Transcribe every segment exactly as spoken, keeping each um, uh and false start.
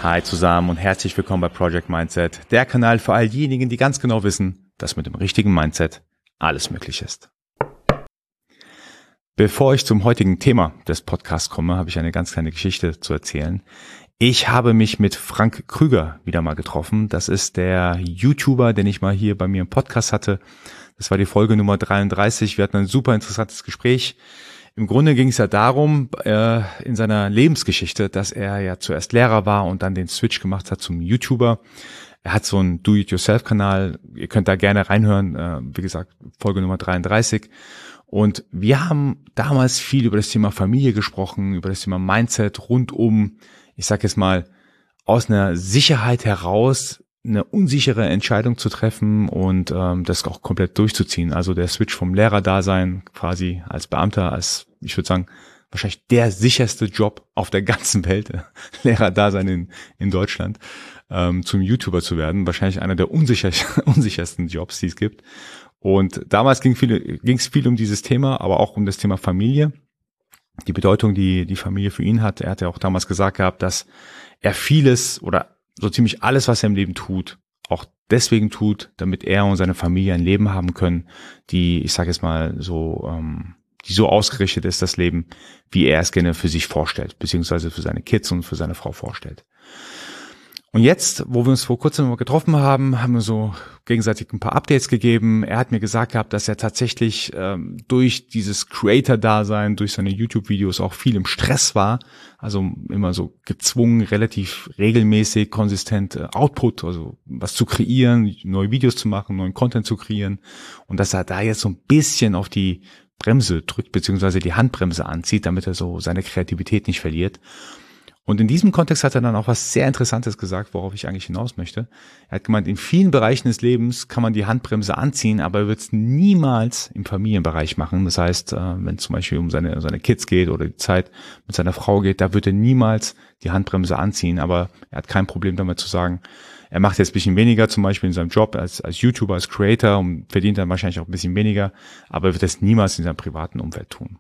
Hi zusammen und herzlich willkommen bei Project Mindset, der Kanal für all diejenigen, die ganz genau wissen, dass mit dem richtigen Mindset alles möglich ist. Bevor ich zum heutigen Thema des Podcasts komme, habe ich eine ganz kleine Geschichte zu erzählen. Ich habe mich mit Frank Krüger wieder mal getroffen. Das ist der YouTuber, den ich mal hier bei mir im Podcast hatte. Das war die Folge Nummer dreiunddreißig. Wir hatten ein super interessantes Gespräch. Im Grunde ging es ja darum, äh, in seiner Lebensgeschichte, dass er ja zuerst Lehrer war und dann den Switch gemacht hat zum YouTuber. Er hat so einen Do-it-yourself-Kanal. Ihr könnt da gerne reinhören. Äh, wie gesagt, Folge Nummer dreiunddreißig. Und wir haben damals viel über das Thema Familie gesprochen, über das Thema Mindset rund um, ich sag jetzt mal, aus einer Sicherheit heraus eine unsichere Entscheidung zu treffen und ähm, das auch komplett durchzuziehen. Also der Switch vom Lehrerdasein quasi als Beamter, als, ich würde sagen, wahrscheinlich der sicherste Job auf der ganzen Welt, Lehrerdasein in, in Deutschland, ähm, zum YouTuber zu werden. Wahrscheinlich einer der unsicher, unsichersten Jobs, die es gibt. Und damals ging viel, ging es viel um dieses Thema, aber auch um das Thema Familie. Die Bedeutung, die die Familie für ihn hat. Er hat ja auch damals gesagt gehabt, dass er vieles oder so ziemlich alles, was er im Leben tut, auch deswegen tut, damit er und seine Familie ein Leben haben können, die, ich sage jetzt mal so, ähm, die so ausgerichtet ist, das Leben, wie er es gerne für sich vorstellt, beziehungsweise für seine Kids und für seine Frau vorstellt. Und jetzt, wo wir uns vor kurzem mal getroffen haben, haben wir so gegenseitig ein paar Updates gegeben. Er hat mir gesagt gehabt, dass er tatsächlich ähm, durch dieses Creator-Dasein, durch seine YouTube-Videos auch viel im Stress war. Also immer so gezwungen, relativ regelmäßig, konsistent äh, Output, also was zu kreieren, neue Videos zu machen, neuen Content zu kreieren. Und dass er da jetzt so ein bisschen auf die Bremse drückt, beziehungsweise die Handbremse anzieht, damit er so seine Kreativität nicht verliert. Und in diesem Kontext hat er dann auch was sehr Interessantes gesagt, worauf ich eigentlich hinaus möchte. Er hat gemeint, in vielen Bereichen des Lebens kann man die Handbremse anziehen, aber er wird es niemals im Familienbereich machen. Das heißt, wenn es zum Beispiel um seine, seine Kids geht oder die Zeit mit seiner Frau geht, da wird er niemals die Handbremse anziehen. Aber er hat kein Problem damit zu sagen, er macht jetzt ein bisschen weniger, zum Beispiel in seinem Job als, als YouTuber, als Creator und verdient dann wahrscheinlich auch ein bisschen weniger, aber er wird das niemals in seinem privaten Umfeld tun.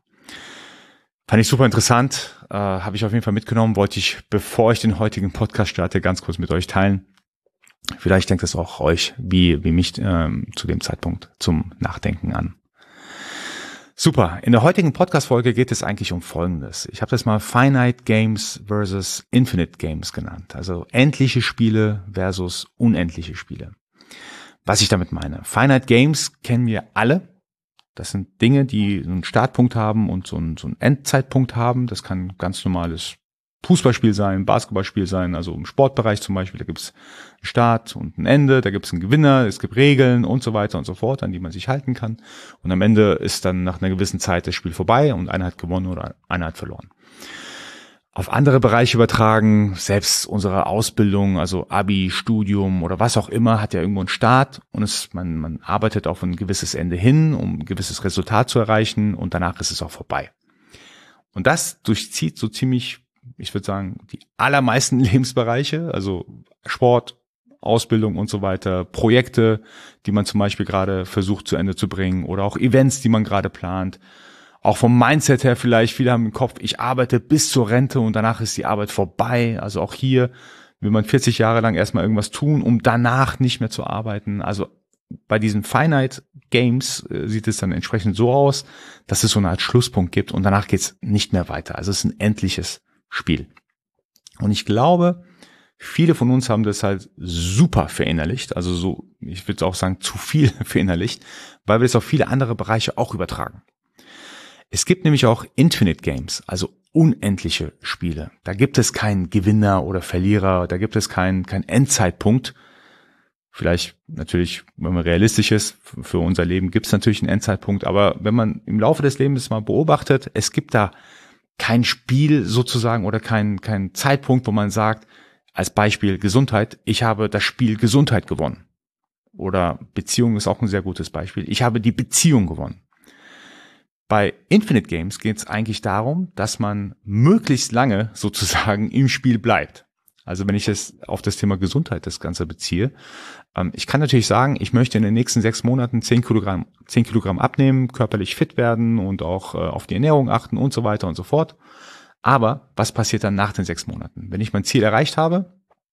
Fand ich super interessant, äh, habe ich auf jeden Fall mitgenommen, wollte ich, bevor ich den heutigen Podcast starte, ganz kurz mit euch teilen. Vielleicht denkt es auch euch, wie, wie mich ähm, zu dem Zeitpunkt zum Nachdenken an. Super, in der heutigen Podcast-Folge geht es eigentlich um Folgendes. Ich habe das mal Finite Games versus Infinite Games genannt, also endliche Spiele versus unendliche Spiele. Was ich damit meine, Finite Games kennen wir alle. Das sind Dinge, die einen Startpunkt haben und so einen, so einen Endzeitpunkt haben. Das kann ein ganz normales Fußballspiel sein, Basketballspiel sein, also im Sportbereich zum Beispiel. Da gibt es einen Start und ein Ende, da gibt es einen Gewinner, es gibt Regeln und so weiter und so fort, an die man sich halten kann. Und am Ende ist dann nach einer gewissen Zeit das Spiel vorbei und einer hat gewonnen oder einer hat verloren. Auf andere Bereiche übertragen, selbst unsere Ausbildung, also Abi, Studium oder was auch immer, hat ja irgendwo einen Start und es, man, man arbeitet auf ein gewisses Ende hin, um ein gewisses Resultat zu erreichen und danach ist es auch vorbei. Und das durchzieht so ziemlich, ich würde sagen, die allermeisten Lebensbereiche, also Sport, Ausbildung und so weiter, Projekte, die man zum Beispiel gerade versucht zu Ende zu bringen oder auch Events, die man gerade plant. Auch vom Mindset her vielleicht, viele haben im Kopf, ich arbeite bis zur Rente und danach ist die Arbeit vorbei. Also auch hier will man vierzig Jahre lang erstmal irgendwas tun, um danach nicht mehr zu arbeiten. Also bei diesen Finite Games äh, sieht es dann entsprechend so aus, dass es so eine Art Schlusspunkt gibt und danach geht's nicht mehr weiter. Also es ist ein endliches Spiel. Und ich glaube, viele von uns haben das halt super verinnerlicht, also so, ich würde auch sagen, zu viel verinnerlicht, weil wir es auf viele andere Bereiche auch übertragen. Es gibt nämlich auch Infinite Games, also unendliche Spiele. Da gibt es keinen Gewinner oder Verlierer, da gibt es keinen keinen Endzeitpunkt. Vielleicht natürlich, wenn man realistisch ist, für unser Leben gibt es natürlich einen Endzeitpunkt, aber wenn man im Laufe des Lebens mal beobachtet, es gibt da kein Spiel sozusagen oder kein kein Zeitpunkt, wo man sagt, als Beispiel Gesundheit, ich habe das Spiel Gesundheit gewonnen. Oder Beziehung ist auch ein sehr gutes Beispiel. Ich habe die Beziehung gewonnen. Bei Infinite Games geht es eigentlich darum, dass man möglichst lange sozusagen im Spiel bleibt. Also wenn ich es auf das Thema Gesundheit das Ganze beziehe, ähm, ich kann natürlich sagen, ich möchte in den nächsten sechs Monaten zehn Kilogramm, zehn Kilogramm abnehmen, körperlich fit werden und auch äh, auf die Ernährung achten und so weiter und so fort. Aber was passiert dann nach den sechs Monaten? Wenn ich mein Ziel erreicht habe,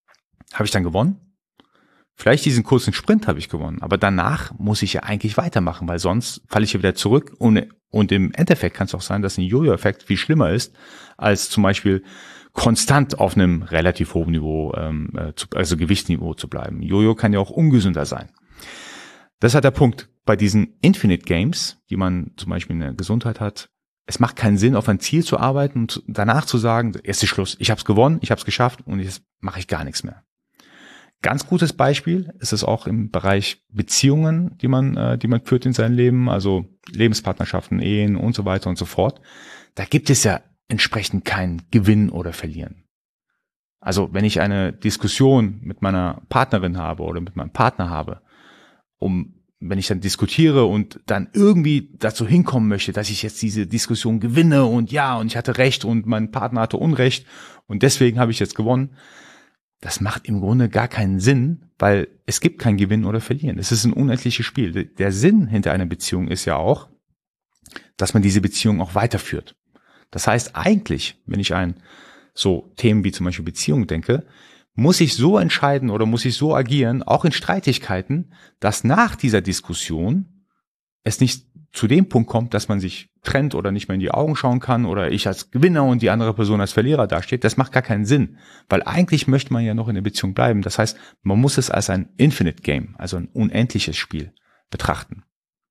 Habe ich dann gewonnen? Vielleicht diesen kurzen Sprint habe ich gewonnen, aber danach muss ich ja eigentlich weitermachen, weil sonst falle ich ja wieder zurück und, und im Endeffekt kann es auch sein, dass ein Jojo-Effekt viel schlimmer ist, als zum Beispiel konstant auf einem relativ hohen Niveau, ähm, zu, also Gewichtsniveau zu bleiben. Jojo kann ja auch ungesünder sein. Das hat der Punkt bei diesen Infinite Games, die man zum Beispiel in der Gesundheit hat. Es macht keinen Sinn, auf ein Ziel zu arbeiten und danach zu sagen, jetzt ist Schluss, ich habe es gewonnen, ich habe es geschafft und jetzt mache ich gar nichts mehr. Ganz gutes Beispiel ist es auch im Bereich Beziehungen, die man, äh, die man führt in seinem Leben, also Lebenspartnerschaften, Ehen und so weiter und so fort. Da gibt es ja entsprechend kein Gewinnen oder Verlieren. Also wenn ich eine Diskussion mit meiner Partnerin habe oder mit meinem Partner habe, um wenn ich dann diskutiere und dann irgendwie dazu hinkommen möchte, dass ich jetzt diese Diskussion gewinne und ja, und ich hatte Recht und mein Partner hatte Unrecht und deswegen habe ich jetzt gewonnen, das macht im Grunde gar keinen Sinn, weil es gibt kein Gewinnen oder Verlieren. Es ist ein unendliches Spiel. Der Sinn hinter einer Beziehung ist ja auch, dass man diese Beziehung auch weiterführt. Das heißt eigentlich, wenn ich an so Themen wie zum Beispiel Beziehung denke, muss ich so entscheiden oder muss ich so agieren, auch in Streitigkeiten, dass nach dieser Diskussion es nicht zu dem Punkt kommt, dass man sich trennt oder nicht mehr in die Augen schauen kann oder ich als Gewinner und die andere Person als Verlierer dasteht. Das macht gar keinen Sinn, weil eigentlich möchte man ja noch in der Beziehung bleiben. Das heißt, man muss es als ein Infinite Game, also ein unendliches Spiel betrachten.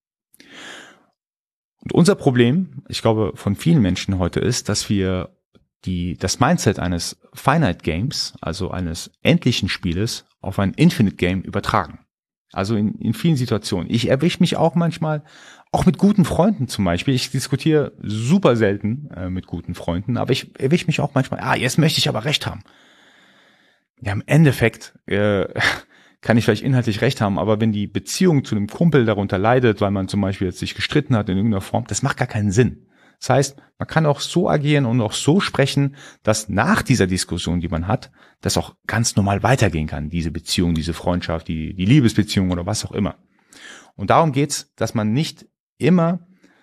Und unser Problem, ich glaube, von vielen Menschen heute ist, dass wir die, das Mindset eines Finite Games, also eines endlichen Spieles, auf ein Infinite Game übertragen. Also in, in vielen Situationen. Ich erwische mich auch manchmal, auch mit guten Freunden zum Beispiel. Ich diskutiere super selten äh, mit guten Freunden, aber ich erwische mich auch manchmal, ah, jetzt möchte ich aber recht haben. Ja, im Endeffekt äh, kann ich vielleicht inhaltlich recht haben, aber wenn die Beziehung zu einem Kumpel darunter leidet, weil man zum Beispiel jetzt sich gestritten hat in irgendeiner Form, das macht gar keinen Sinn. Das heißt, man kann auch so agieren und auch so sprechen, dass nach dieser Diskussion, die man hat, das auch ganz normal weitergehen kann, diese Beziehung, diese Freundschaft, die, die Liebesbeziehung oder was auch immer. Und darum geht's, dass man nicht immer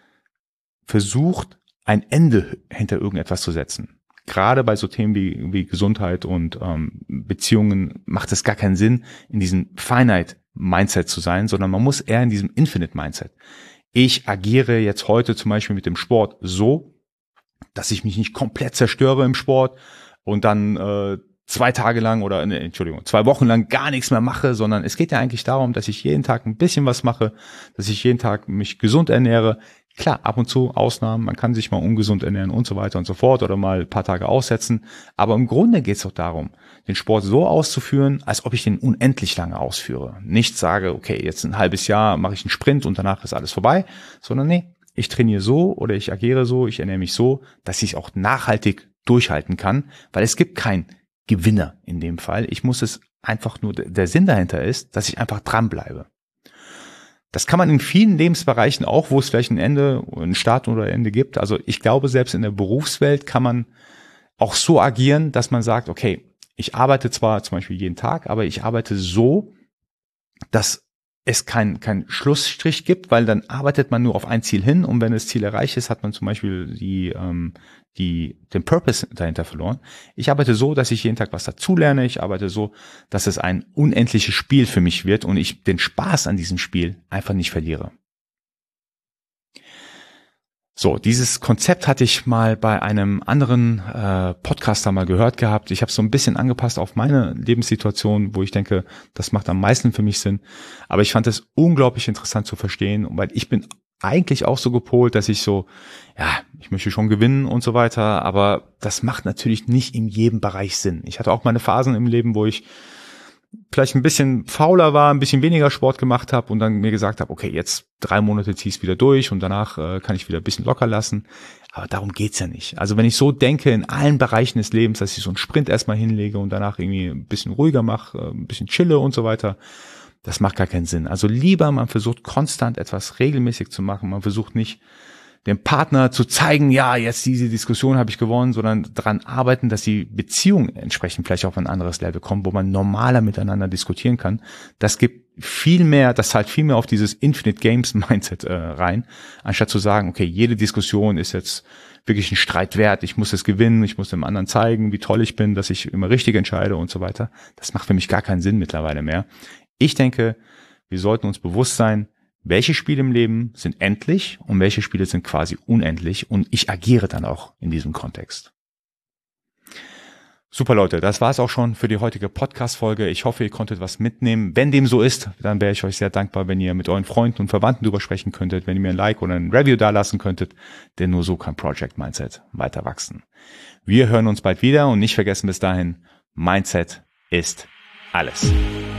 versucht, ein Ende hinter irgendetwas zu setzen. Gerade bei so Themen wie, wie Gesundheit und ähm, Beziehungen macht es gar keinen Sinn, in diesem Finite Mindset zu sein, sondern man muss eher in diesem Infinite Mindset. Ich agiere jetzt heute zum Beispiel mit dem Sport so, dass ich mich nicht komplett zerstöre im Sport und dann äh, zwei Tage lang oder, ne, Entschuldigung, zwei Wochen lang gar nichts mehr mache, sondern es geht ja eigentlich darum, dass ich jeden Tag ein bisschen was mache, dass ich jeden Tag mich gesund ernähre. Klar, ab und zu Ausnahmen, man kann sich mal ungesund ernähren und so weiter und so fort oder mal ein paar Tage aussetzen. Aber im Grunde geht es doch darum, den Sport so auszuführen, als ob ich den unendlich lange ausführe. Nicht sage, okay, jetzt ein halbes Jahr mache ich einen Sprint und danach ist alles vorbei, sondern nee, ich trainiere so oder ich agiere so, ich ernähre mich so, dass ich es auch nachhaltig durchhalten kann, weil es gibt kein Gewinner in dem Fall. Ich muss es einfach nur, der Sinn dahinter ist, dass ich einfach dranbleibe. Das kann man in vielen Lebensbereichen auch, wo es vielleicht ein Ende, ein Start oder ein Ende gibt. Also ich glaube, selbst in der Berufswelt kann man auch so agieren, dass man sagt, okay, ich arbeite zwar zum Beispiel jeden Tag, aber ich arbeite so, dass es kein, kein Schlussstrich gibt, weil dann arbeitet man nur auf ein Ziel hin und wenn das Ziel erreicht ist, hat man zum Beispiel die, ähm, die, den Purpose dahinter verloren. Ich arbeite so, dass ich jeden Tag was dazulerne. Ich arbeite so, dass es ein unendliches Spiel für mich wird und ich den Spaß an diesem Spiel einfach nicht verliere. So, dieses Konzept hatte ich mal bei einem anderen äh, Podcaster mal gehört gehabt. Ich habe es so ein bisschen angepasst auf meine Lebenssituation, wo ich denke, das macht am meisten für mich Sinn. Aber ich fand es unglaublich interessant zu verstehen, weil ich bin eigentlich auch so gepolt, dass ich so, ja, ich möchte schon gewinnen und so weiter, aber das macht natürlich nicht in jedem Bereich Sinn. Ich hatte auch meine Phasen im Leben, wo ich vielleicht ein bisschen fauler war, ein bisschen weniger Sport gemacht habe und dann mir gesagt habe, okay, jetzt drei Monate zieh ich wieder durch und danach äh, kann ich wieder ein bisschen locker lassen. Aber darum geht's ja nicht. Also wenn ich so denke in allen Bereichen des Lebens, dass ich so einen Sprint erstmal hinlege und danach irgendwie ein bisschen ruhiger mache, äh, ein bisschen chille und so weiter, das macht gar keinen Sinn. Also lieber man versucht konstant etwas regelmäßig zu machen. Man versucht nicht dem Partner zu zeigen, ja, jetzt diese Diskussion habe ich gewonnen, sondern daran arbeiten, dass die Beziehung entsprechend vielleicht auf ein anderes Level kommt, wo man normaler miteinander diskutieren kann. Das gibt viel mehr, das zahlt viel mehr auf dieses Infinite Games Mindset äh, rein, anstatt zu sagen, okay, jede Diskussion ist jetzt wirklich ein Streit wert, ich muss es gewinnen, ich muss dem anderen zeigen, wie toll ich bin, dass ich immer richtig entscheide und so weiter. Das macht für mich gar keinen Sinn mittlerweile mehr. Ich denke, wir sollten uns bewusst sein, welche Spiele im Leben sind endlich und welche Spiele sind quasi unendlich, und ich agiere dann auch in diesem Kontext. Super Leute, das war es auch schon für die heutige Podcast-Folge. Ich hoffe, ihr konntet was mitnehmen. Wenn dem so ist, dann wäre ich euch sehr dankbar, wenn ihr mit euren Freunden und Verwandten drüber sprechen könntet, wenn ihr mir ein Like oder ein Review dalassen könntet, denn nur so kann Project Mindset weiter wachsen. Wir hören uns bald wieder und nicht vergessen bis dahin, Mindset ist alles.